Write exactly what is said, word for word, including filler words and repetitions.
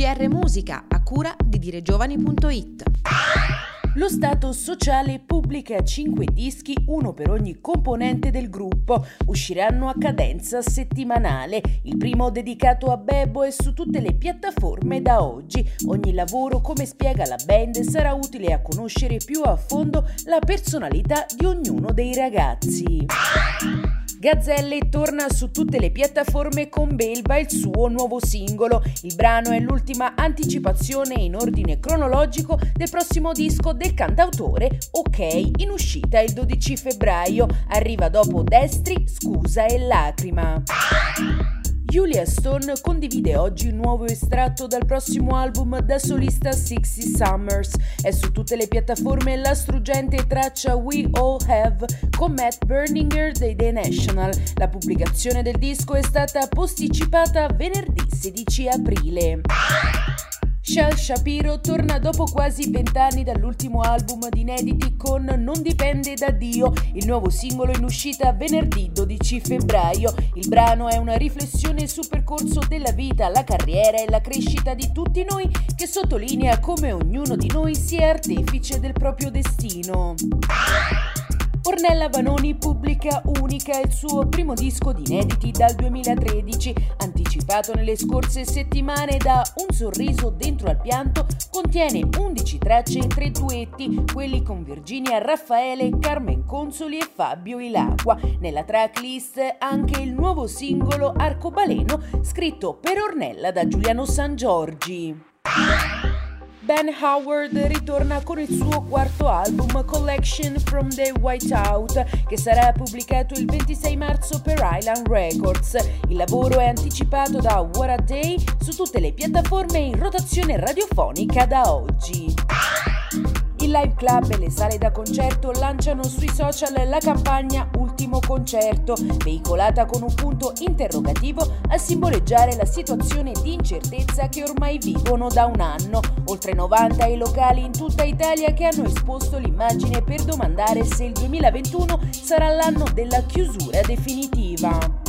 G R Musica, a cura di diregiovani punto it. Lo Stato Sociale pubblica cinque dischi, uno per ogni componente del gruppo. Usciranno a cadenza settimanale. Il primo dedicato a Bebo è su tutte le piattaforme da oggi. Ogni lavoro, come spiega la band, sarà utile a conoscere più a fondo la personalità di ognuno dei ragazzi. Gazzelle torna su tutte le piattaforme con Belva, il suo nuovo singolo. Il brano è l'ultima anticipazione in ordine cronologico del prossimo disco del cantautore, Ok, in uscita il dodici febbraio. Arriva dopo Destri, Scusa e Lacrima. Julia Stone condivide oggi un nuovo estratto dal prossimo album da solista sessanta Summers. È su tutte le piattaforme la struggente traccia We All Have con Matt Berninger dei The National. La pubblicazione del disco è stata posticipata a venerdì sedici aprile. Shal Shapiro torna dopo quasi vent'anni dall'ultimo album di inediti con Non dipende da Dio, il nuovo singolo in uscita venerdì dodici febbraio. Il brano è una riflessione sul percorso della vita, la carriera e la crescita di tutti noi, che sottolinea come ognuno di noi sia artefice del proprio destino. Ornella Vanoni pubblica Unica, il suo primo disco di inediti dal duemilatredici, anticipato nelle scorse settimane da Un sorriso dentro al pianto. Contiene undici tracce e tre duetti, quelli con Virginia Raffaele, Carmen Consoli e Fabio Ilacqua. Nella tracklist anche il nuovo singolo Arcobaleno, scritto per Ornella da Giuliano Sangiorgi. Ben Howard ritorna con il suo quarto album Collection from the Whiteout, che sarà pubblicato il ventisei marzo per Island Records. Il lavoro è anticipato da What a Day su tutte le piattaforme in rotazione radiofonica da oggi. Il Live Club e le sale da concerto lanciano sui social la campagna Ultimo Concerto, veicolata con un punto interrogativo a simboleggiare la situazione di incertezza che ormai vivono da un anno. Oltre novanta i locali in tutta Italia che hanno esposto l'immagine per domandare se il duemilaventuno sarà l'anno della chiusura definitiva.